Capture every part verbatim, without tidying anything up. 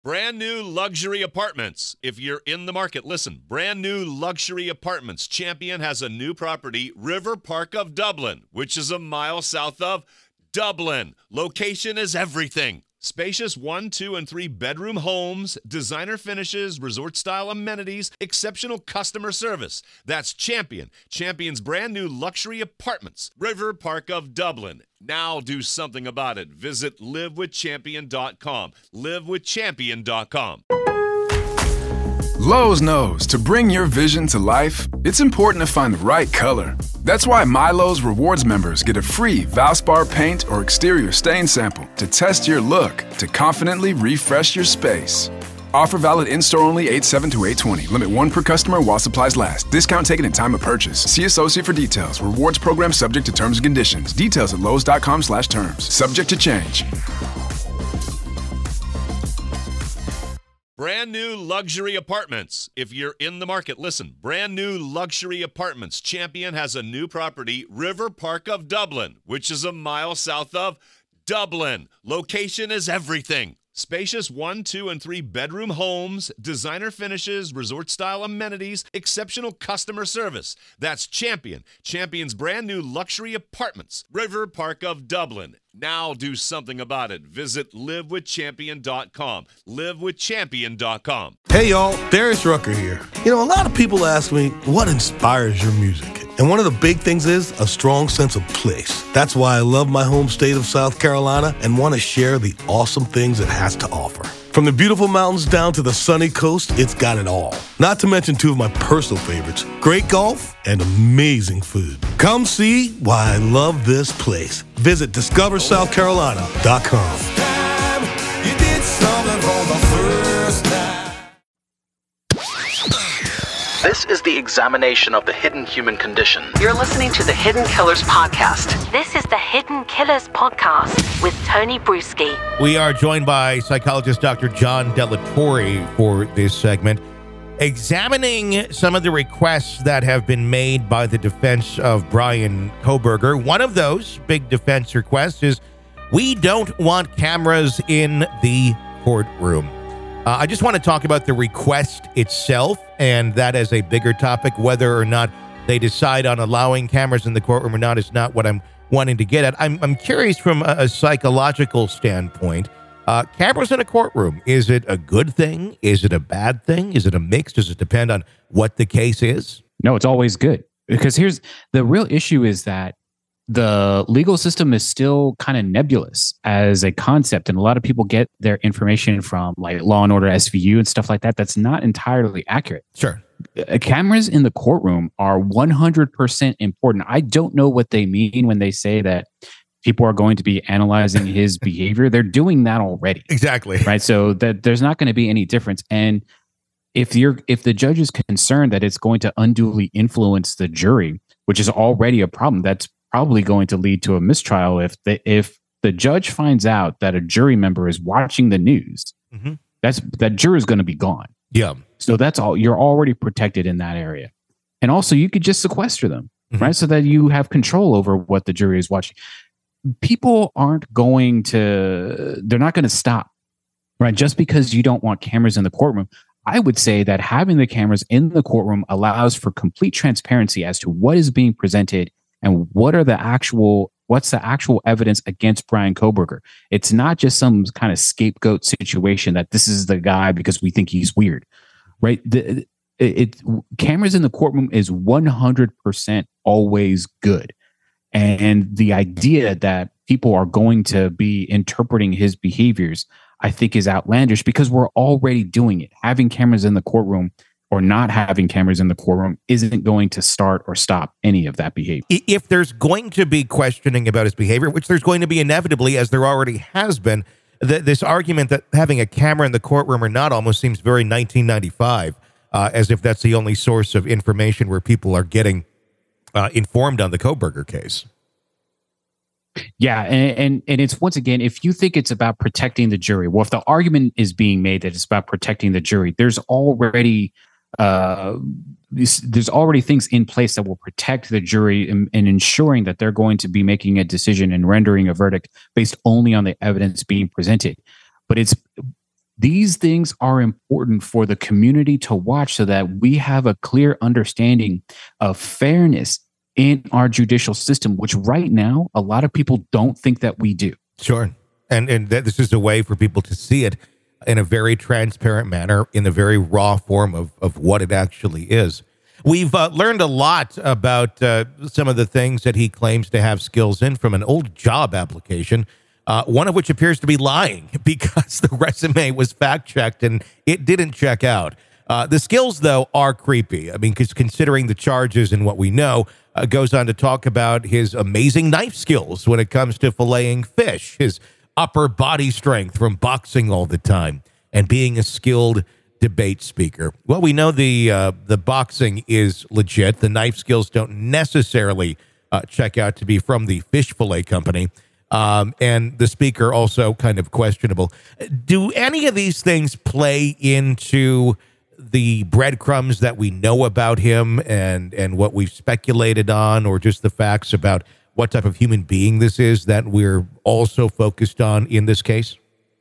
Brand new luxury apartments. If you're in the market, listen. Brand new luxury apartments. Champion has a new property, River Park of Dublin, which is a mile south of Dublin. Location is everything. Spacious one, two, and three bedroom homes, designer finishes, resort-style amenities, exceptional customer service. That's Champion. Champion's brand new luxury apartments. River Park of Dublin. Now do something about it. Visit live with champion dot com. live with champion dot com. Lowe's knows to bring your vision to life, it's important to find the right color. That's why MyLowe's Rewards members get a free Valspar paint or exterior stain sample to test your look to confidently refresh your space. Offer valid in-store only eight seven to eight twenty. Limit one per customer while supplies last. Discount taken at time of purchase. See associate for details. Rewards program subject to terms and conditions. Details at lowes.com slash terms. Subject to change. Brand new luxury apartments. If you're in the market, listen. Brand new luxury apartments. Champion has a new property, River Park of Dublin, which is a mile south of Dublin. Location is everything. Spacious one, two, and three bedroom homes, designer finishes, resort-style amenities, exceptional customer service. That's Champion. Champion's brand new luxury apartments. River Park of Dublin. Now do something about it. Visit live with champion dot com. live with champion dot com. Hey y'all, Darius Rucker here. You know, a lot of people ask me, what inspires your music? And one of the big things is a strong sense of place. That's why I love my home state of South Carolina and want to share the awesome things it has to offer. From the beautiful mountains down to the sunny coast, it's got it all. Not to mention two of my personal favorites, great golf and amazing food. Come see why I love this place. Visit discover south carolina dot com. This is the examination of the hidden human condition. You're listening to the Hidden Killers Podcast. This is the Hidden Killers Podcast with Tony Bruschi. We are joined by psychologist Doctor John Delatorre for this segment, examining some of the requests that have been made by the defense of Bryan Kohberger. One of those big defense requests is, we don't want cameras in the courtroom. Uh, I just want to talk about the request itself, and that as a bigger topic. Whether or not they decide on allowing cameras in the courtroom or not is not what I'm wanting to get at. I'm, I'm curious from a, a psychological standpoint. Uh, cameras in a courtroom, is it a good thing? Is it a bad thing? Is it a mix? Does it depend on what the case is? No, it's always good. Because here's the real issue is that the legal system is still kind of nebulous as a concept. And a lot of people get their information from like Law and Order S V U and stuff like that. That's not entirely accurate. Sure. Uh, cameras in the courtroom are one hundred percent important. I don't know what they mean when they say that people are going to be analyzing his behavior. They're doing that already. Exactly. Right. So that there's not going to be any difference. And if you're, if the judge is concerned that it's going to unduly influence the jury, which is already a problem, that's probably going to lead to a mistrial. If the if the judge finds out that a jury member is watching the news, mm-hmm. that's that juror is going to be gone. Yeah. So that's all. You're already protected in that area, and also you could just sequester them, mm-hmm. right? So that you have control over what the jury is watching. People aren't going to. They're not going to stop, right? Just because you don't want cameras in the courtroom. I would say that having the cameras in the courtroom allows for complete transparency as to what is being presented and what are the actual, what's the actual evidence against Bryan Kohberger. It's not just some kind of scapegoat situation that this is the guy because we think he's weird, right? The, it, it cameras in the courtroom is one hundred percent always good. And the idea that people are going to be interpreting his behaviors, I think is outlandish because we're already doing it. Having cameras in the courtroom or not having cameras in the courtroom isn't going to start or stop any of that behavior. If there's going to be questioning about his behavior, which there's going to be inevitably, as there already has been, th- this argument that having a camera in the courtroom or not almost seems very nineteen ninety-five, uh, as if that's the only source of information where people are getting uh, informed on the Kohberger case. Yeah, and, and and it's once again, if you think it's about protecting the jury, well, if the argument is being made that it's about protecting the jury, there's already uh, this, there's already things in place that will protect the jury and, and ensuring that they're going to be making a decision and rendering a verdict based only on the evidence being presented. But it's these things are important for the community to watch so that we have a clear understanding of fairness in our judicial system, which right now, a lot of people don't think that we do. Sure. And and that this is a way for people to see it in a very transparent manner, in the very raw form of, of what it actually is. We've uh, learned a lot about uh, some of the things that he claims to have skills in from an old job application, uh, one of which appears to be lying because the resume was fact-checked and it didn't check out. Uh, the skills, though, are creepy. I mean, because considering the charges and what we know, uh, goes on to talk about his amazing knife skills when it comes to filleting fish, his upper body strength from boxing all the time, and being a skilled debate speaker. Well, we know the uh, the boxing is legit. The knife skills don't necessarily uh, check out to be from the fish fillet company. Um, and the speaker also kind of questionable. Do any of these things play into the breadcrumbs that we know about him and, and what we've speculated on, or just the facts about what type of human being this is that we're also focused on in this case?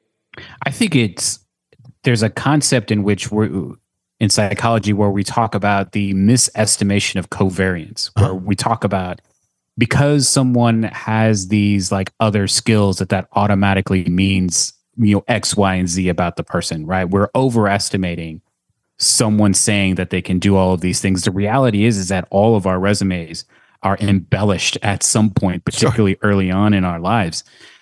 I think it's there's a concept in which we're in psychology where we talk about the misestimation of covariance, where we talk about because someone has these like other skills that that automatically means, you know, X, Y, and Z about the person, right? We're overestimating someone saying that they can do all of these things. The reality is, is that all of our resumes are embellished at some point, particularly sure. early on in our lives.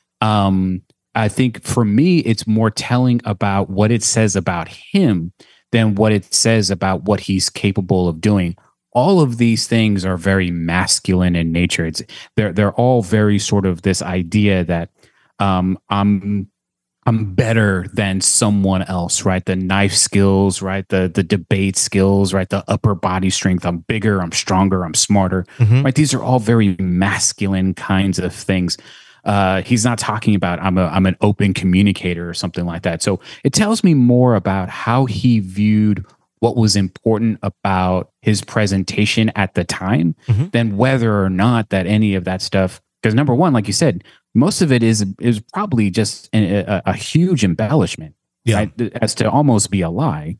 Um, I think for me, it's more telling about what it says about him than what it says about what he's capable of doing. All of these things are very masculine in nature. It's they're they're all very sort of this idea that um, I'm I'm better than someone else, right? The knife skills, right? The the debate skills, right? The upper body strength. I'm bigger. I'm stronger. I'm smarter, mm-hmm. right? These are all very masculine kinds of things. Uh, he's not talking about I'm a I'm an open communicator or something like that. So it tells me more about how he viewed what was important about his presentation at the time mm-hmm. than whether or not that any of that stuff. Because number one, like you said, most of it is is probably just a, a, a huge embellishment, yeah. right? As to almost be a lie.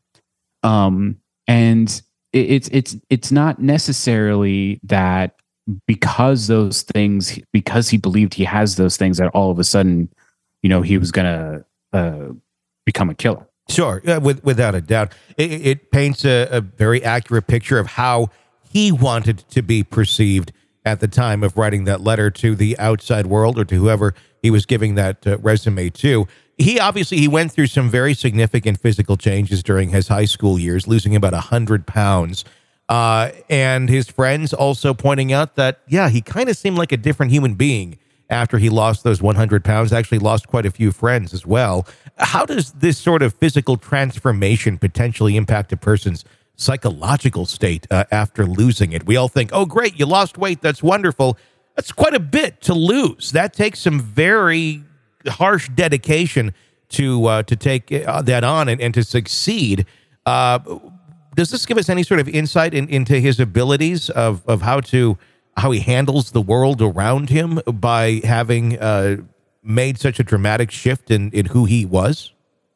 Um, and it, it's it's it's not necessarily that. Because those things, because he believed he has those things, that all of a sudden, you know, he was going to uh, become a killer. Sure, uh, with, without a doubt. It, it paints a, a very accurate picture of how he wanted to be perceived at the time of writing that letter to the outside world or to whoever he was giving that uh, resume to. He obviously, he went through some very significant physical changes during his high school years, losing about one hundred pounds. Uh, and his friends also pointing out that, yeah, he kind of seemed like a different human being after he lost those one hundred pounds, actually lost quite a few friends as well. How does this sort of physical transformation potentially impact a person's psychological state uh, after losing it? We all think, oh, great, you lost weight. That's wonderful. That's quite a bit to lose. That takes some very harsh dedication to uh, to take uh, that on and, and to succeed. Uh Does this give us any sort of insight in, into his abilities of, of how to how he handles the world around him by having uh, made such a dramatic shift in, in who he was?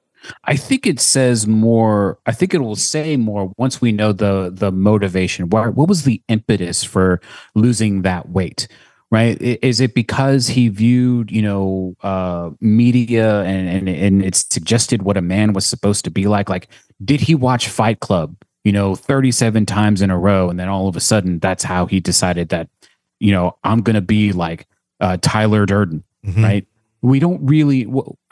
I think it says more. I think it will say more once we know the the motivation. What, what was the impetus for losing that weight? Right? Is it because he viewed, you know, uh, media and, and and it suggested what a man was supposed to be like? Like, did he watch Fight Club, you know, thirty-seven times in a row, and then all of a sudden that's how he decided that, you know, I'm going to be like uh, Tyler Durden, mm-hmm. right? We don't really,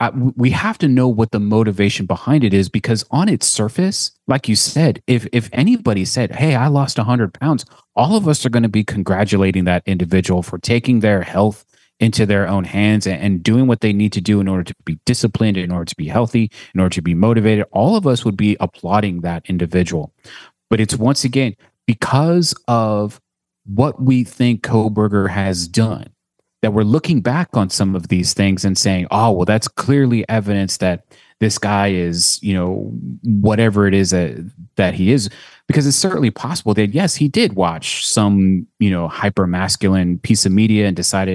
we have to know what the motivation behind it is, because on its surface, like you said, if if anybody said, hey, I lost one hundred pounds, all of us are going to be congratulating that individual for taking their health into their own hands and, and doing what they need to do in order to be disciplined, in order to be healthy, in order to be motivated. All of us would be applauding that individual. But it's once again, because of what we think Kohberger has done, that we're looking back on some of these things and saying, oh, well, that's clearly evidence that this guy is, you know, whatever it is that, that he is. Because it's certainly possible that, yes, he did watch some, you know, hyper masculine piece of media and decided,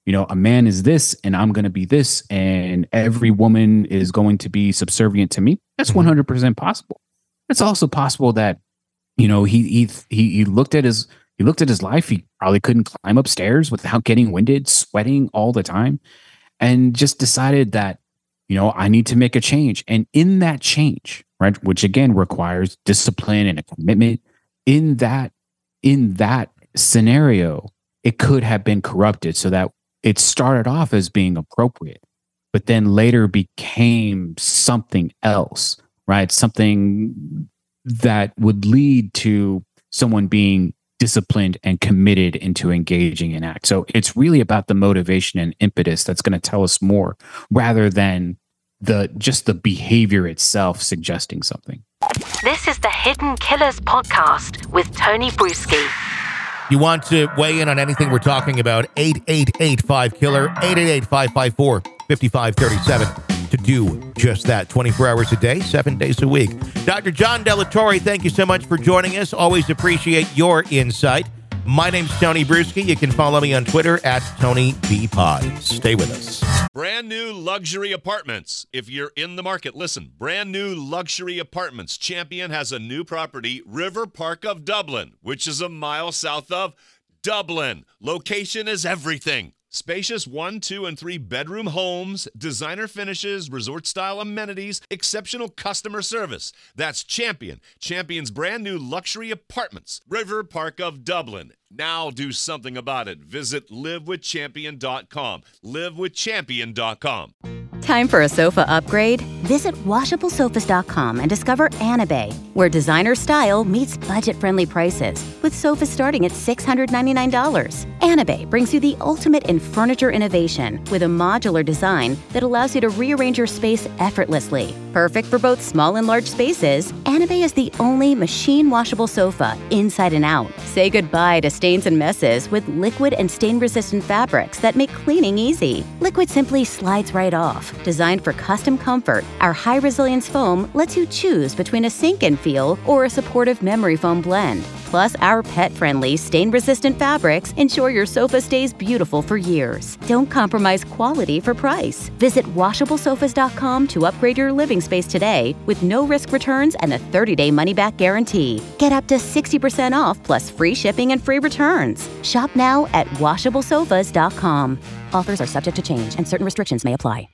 you know, a man is this and I'm going to be this and every woman is going to be subservient to me. That's one hundred percent possible. It's also possible that, you know, he, he, he, he looked at his, he looked at his life. He probably couldn't climb upstairs without getting winded, sweating all the time, and just decided that, you know, I need to make a change. And in that change, right, which again requires discipline and a commitment, in that, in that scenario, it could have been corrupted so that it started off as being appropriate, but then later became something else, right? Something that would lead to someone being disciplined and committed into engaging in act. So it's really about the motivation and impetus that's going to tell us more rather than the just the behavior itself suggesting something. This is the Hidden Killers podcast with Tony Bruschi. You want to weigh in on anything we're talking about? eight eight eight five killer, eight eight eight, five five four, five five three seven to do just that. twenty-four hours a day, seven days a week. Doctor John Delatorre, thank you so much for joining us. Always appreciate your insight. My name's Tony Bruschi. You can follow me on Twitter at Tony B Pod. Stay with us. Brand new luxury apartments. If you're in the market, listen. Brand new luxury apartments. Champion has a new property, River Park of Dublin, which is a mile south of Dublin. Location is everything. Spacious one, two, and three bedroom homes, designer finishes, resort-style amenities, exceptional customer service. That's Champion. Champion's brand new luxury apartments, River Park of Dublin. Now do something about it. Visit live with champion dot com. live with champion dot com. Time for a sofa upgrade? Visit washable sofas dot com and discover Anabay, where designer style meets budget-friendly prices, with sofas starting at six hundred ninety-nine dollars. Anabay brings you the ultimate in furniture innovation with a modular design that allows you to rearrange your space effortlessly. Perfect for both small and large spaces, Anabay is the only machine-washable sofa inside and out. Say goodbye to stains and messes with liquid and stain-resistant fabrics that make cleaning easy. Liquid simply slides right off. Designed for custom comfort, our high-resilience foam lets you choose between a sink-in feel or a supportive memory foam blend. Plus, our pet-friendly, stain-resistant fabrics ensure your sofa stays beautiful for years. Don't compromise quality for price. Visit washable sofas dot com to upgrade your living space today with no-risk returns and a thirty-day money-back guarantee. Get up to sixty percent off plus free shipping and free returns. Shop now at washable sofas dot com. Offers are subject to change and certain restrictions may apply.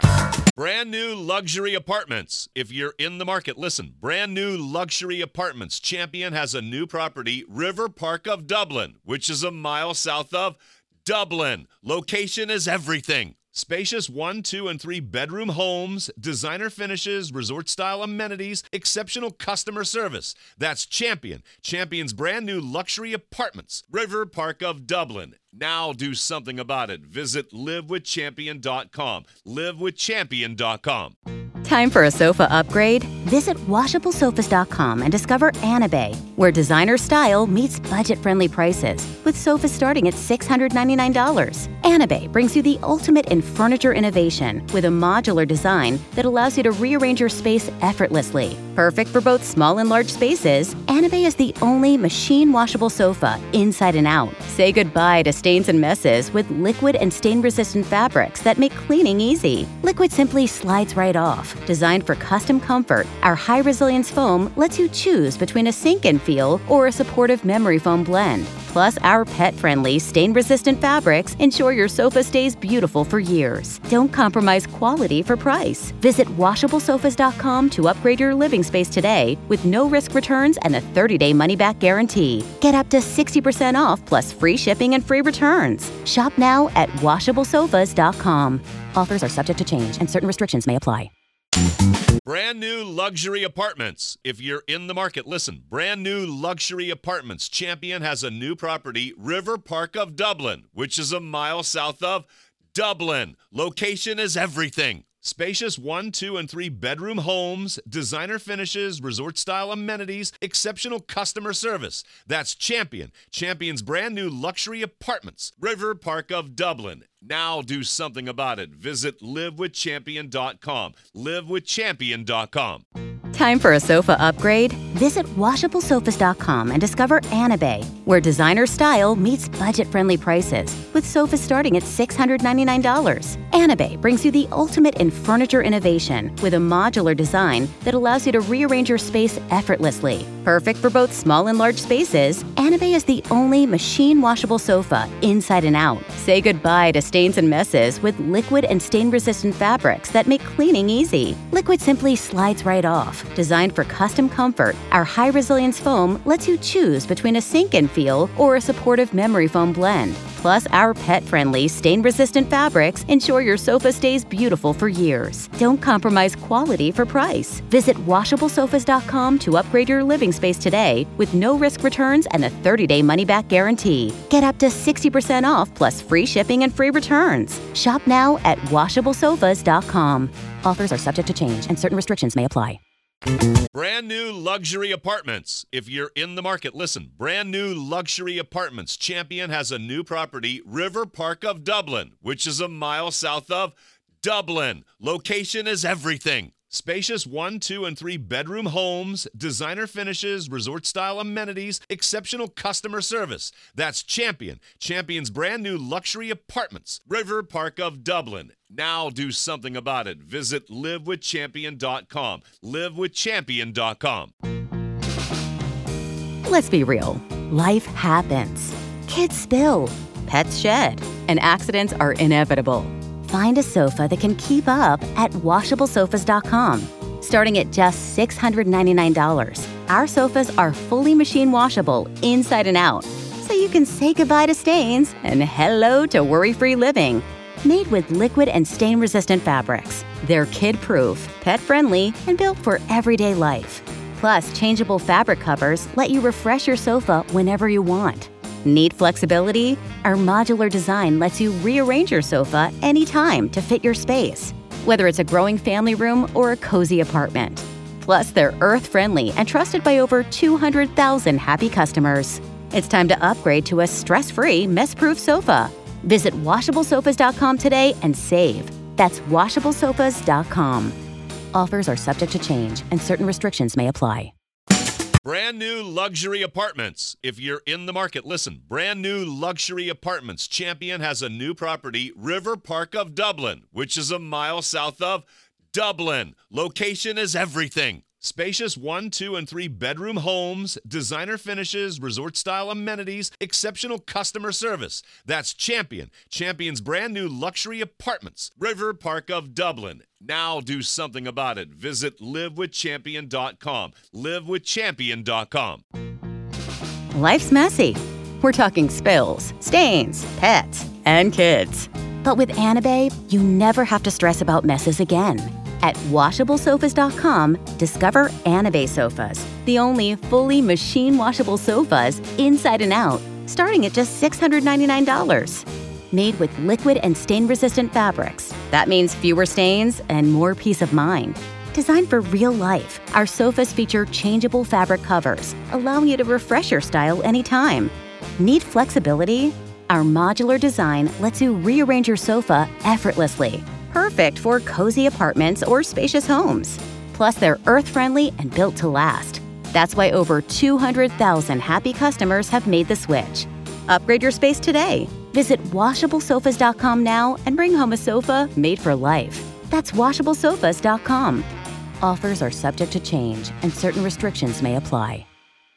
Brand new luxury apartments. If you're in the market, listen. Brand new luxury apartments. Champion has a new property, River Park of Dublin, which is a mile south of Dublin. Location is everything. Spacious one, two, and three bedroom homes, designer finishes, resort-style amenities, exceptional customer service. That's Champion. Champion's brand new luxury apartments, River Park of Dublin. Now do something about it. Visit live with champion dot com. live with champion dot com. Time for a sofa upgrade? Visit washable sofas dot com and discover Anabay, where designer style meets budget-friendly prices, with sofas starting at six hundred ninety-nine dollars. Anabay brings you the ultimate in furniture innovation with a modular design that allows you to rearrange your space effortlessly. Perfect for both small and large spaces, Anabay is the only machine-washable sofa inside and out. Say goodbye to stains and messes with liquid and stain-resistant fabrics that make cleaning easy. Liquid simply slides right off. Designed for custom comfort, our high-resilience foam lets you choose between a sink-in feel or a supportive memory foam blend. Plus, our pet-friendly, stain-resistant fabrics ensure your sofa stays beautiful for years. Don't compromise quality for price. Visit washable sofas dot com to upgrade your living space today with no-risk returns and a thirty-day money-back guarantee. Get up to sixty percent off plus free shipping and free returns. Shop now at washable sofas dot com. Offers are subject to change and certain restrictions may apply. Brand new luxury apartments. If you're in the market, listen. Brand new luxury apartments. Champion has a new property, River Park of Dublin, which is a mile south of Dublin. Location is everything. Spacious one, two, and three bedroom homes, designer finishes, resort-style amenities, exceptional customer service. That's Champion. Champion's brand new luxury apartments, River Park of Dublin. Now do something about it. Visit live with champion dot com. live with champion dot com. Time for a sofa upgrade? Visit washable sofas dot com and discover Anabay, where designer style meets budget-friendly prices, with sofas starting at six hundred ninety-nine dollars. Anabay brings you the ultimate in furniture innovation with a modular design that allows you to rearrange your space effortlessly. Perfect for both small and large spaces, Anabay is the only machine-washable sofa inside and out. Say goodbye to stains and messes with liquid and stain-resistant fabrics that make cleaning easy. Liquid simply slides right off. Designed for custom comfort, our high-resilience foam lets you choose between a sink-in feel or a supportive memory foam blend. Plus, our pet-friendly, stain-resistant fabrics ensure your sofa stays beautiful for years. Don't compromise quality for price. Visit washable sofas dot com to upgrade your living space today with no-risk returns and a thirty-day money-back guarantee. Get up to sixty percent off plus free shipping and free returns. Shop now at washable sofas dot com. Offers are subject to change and certain restrictions may apply. Brand new luxury apartments. If you're in the market, listen. Brand new luxury apartments. Champion has a new property, River Park of Dublin, which is a mile south of Dublin. Location is everything. Spacious one, two, and three bedroom homes, designer finishes, resort-style amenities, exceptional customer service. That's Champion. Champion's brand new luxury apartments, River Park of Dublin. Now do something about it. Visit live with champion dot com. live with champion dot com. Let's be real. Life happens. Kids spill, pets shed, and accidents are inevitable. Find a sofa that can keep up at washable sofas dot com. Starting at just six hundred ninety-nine dollars, our sofas are fully machine washable inside and out, so you can say goodbye to stains and hello to worry-free living. Made with liquid and stain-resistant fabrics, they're kid-proof, pet-friendly, and built for everyday life. Plus, changeable fabric covers let you refresh your sofa whenever you want. Need flexibility? Our modular design lets you rearrange your sofa anytime to fit your space, whether it's a growing family room or a cozy apartment. Plus, they're earth-friendly and trusted by over two hundred thousand happy customers. It's time to upgrade to a stress-free, mess-proof sofa. Visit washable sofas dot com today and save. That's washable sofas dot com. Offers are subject to change and certain restrictions may apply. Brand new luxury apartments. If you're in the market, listen. Brand new luxury apartments. Champion has a new property, River Park of Dublin, which is a mile south of Dublin. Location is everything. Spacious one, two, and three bedroom homes, designer finishes, resort-style amenities, exceptional customer service. That's Champion. Champion's brand new luxury apartments, River Park of Dublin. Now do something about it. Visit live with champion dot com. live with champion dot com. Life's messy. We're talking spills, stains, pets, and kids. But with Anabay, you never have to stress about messes again. At washable sofas dot com, discover Anabay sofas, the only fully machine-washable sofas inside and out, starting at just six hundred ninety-nine dollars. Made with liquid and stain-resistant fabrics. That means fewer stains and more peace of mind. Designed for real life, our sofas feature changeable fabric covers, allowing you to refresh your style anytime. Need flexibility? Our modular design lets you rearrange your sofa effortlessly. Perfect for cozy apartments or spacious homes. Plus, they're earth-friendly and built to last. That's why over two hundred thousand happy customers have made the switch. Upgrade your space today. Visit washable sofas dot com now and bring home a sofa made for life. That's washable sofas dot com. Offers are subject to change and certain restrictions may apply.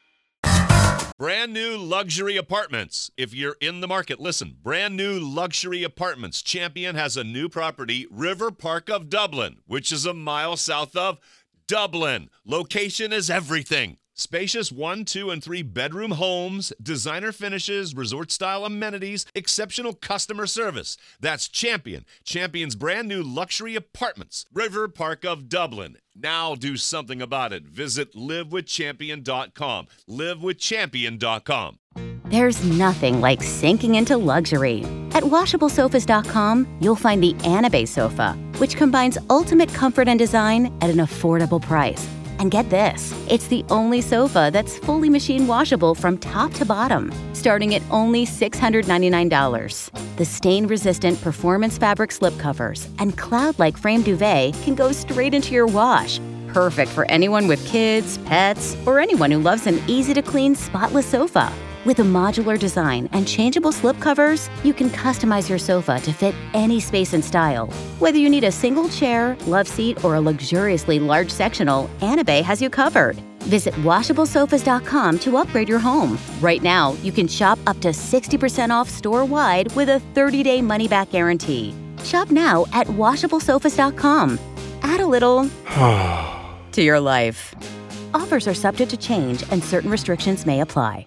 Brand new luxury apartments. If you're in the market, listen. Brand new luxury apartments. Champion has a new property, River Park of Dublin, which is a mile south of Dublin. Location is everything. Spacious one, two, and three bedroom homes, designer finishes, resort-style amenities, exceptional customer service. That's Champion. Champion's brand new luxury apartments, River Park of Dublin. Now do something about it. Visit live with champion dot com. live with champion dot com. There's nothing like sinking into luxury. At washable sofas dot com, you'll find the Anabay sofa, which combines ultimate comfort and design at an affordable price. And get this, it's the only sofa that's fully machine washable from top to bottom, starting at only six hundred ninety-nine dollars. The stain-resistant performance fabric slipcovers and cloud-like frame duvet can go straight into your wash. Perfect for anyone with kids, pets, or anyone who loves an easy-to-clean, spotless sofa. With a modular design and changeable slipcovers, you can customize your sofa to fit any space and style. Whether you need a single chair, love seat, or a luxuriously large sectional, Anabay has you covered. Visit washable sofas dot com to upgrade your home. Right now, you can shop up to sixty percent off store-wide with a thirty-day money-back guarantee. Shop now at washable sofas dot com. Add a little to your life. Offers are subject to change and certain restrictions may apply.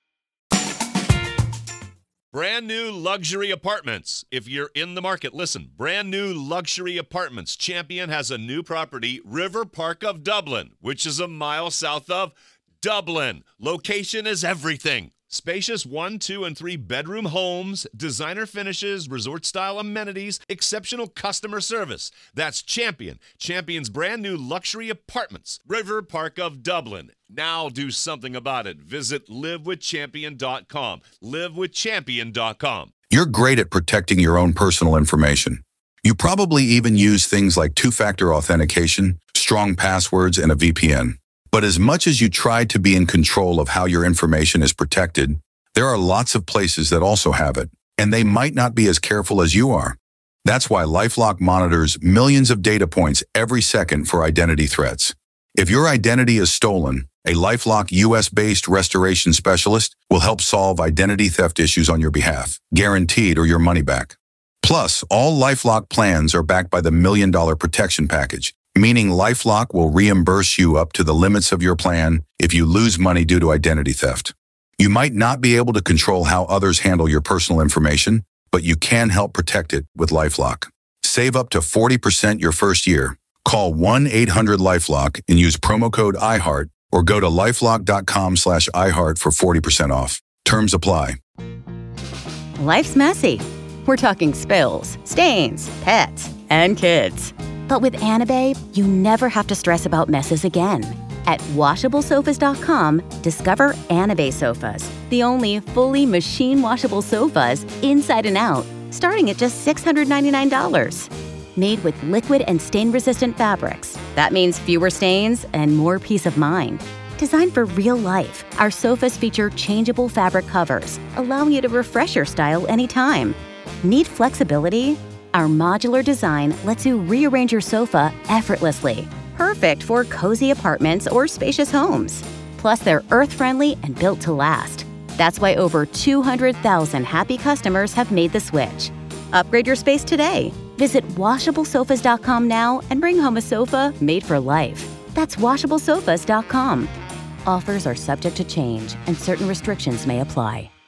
Brand new luxury apartments. If you're in the market, listen. Brand new luxury apartments. Champion has a new property, River Park of Dublin, which is a mile south of Dublin. Location is everything. Spacious one, two, and three bedroom homes, designer finishes, resort-style amenities, exceptional customer service. That's Champion. Champion's brand new luxury apartments, River Park of Dublin. Now do something about it. Visit live with champion dot com. live with champion dot com. You're great at protecting your own personal information. You probably even use things like two-factor authentication, strong passwords, and a V P N. But as much as you try to be in control of how your information is protected, there are lots of places that also have it, and they might not be as careful as you are. That's why LifeLock monitors millions of data points every second for identity threats. If your identity is stolen, a LifeLock U S-based restoration specialist will help solve identity theft issues on your behalf, guaranteed or your money back. Plus, all LifeLock plans are backed by the Million Dollar Protection Package, meaning LifeLock will reimburse you up to the limits of your plan if you lose money due to identity theft. You might not be able to control how others handle your personal information, but you can help protect it with LifeLock. Save up to forty percent your first year. Call one eight hundred LifeLock and use promo code iHeart or go to lifelock dot com slash iHeart for forty percent off. Terms apply. Life's messy. We're talking spills, stains, pets, and kids. But with Anabay, you never have to stress about messes again. At washable sofas dot com, discover Anabay sofas, the only fully machine washable sofas inside and out, starting at just six hundred ninety-nine dollars. Made with liquid and stain-resistant fabrics. That means fewer stains and more peace of mind. Designed for real life, our sofas feature changeable fabric covers, allowing you to refresh your style anytime. Need flexibility? Our modular design lets you rearrange your sofa effortlessly. Perfect for cozy apartments or spacious homes. Plus, they're earth-friendly and built to last. That's why over two hundred thousand happy customers have made the switch. Upgrade your space today. Visit washable sofas dot com now and bring home a sofa made for life. That's washable sofas dot com. Offers are subject to change and certain restrictions may apply.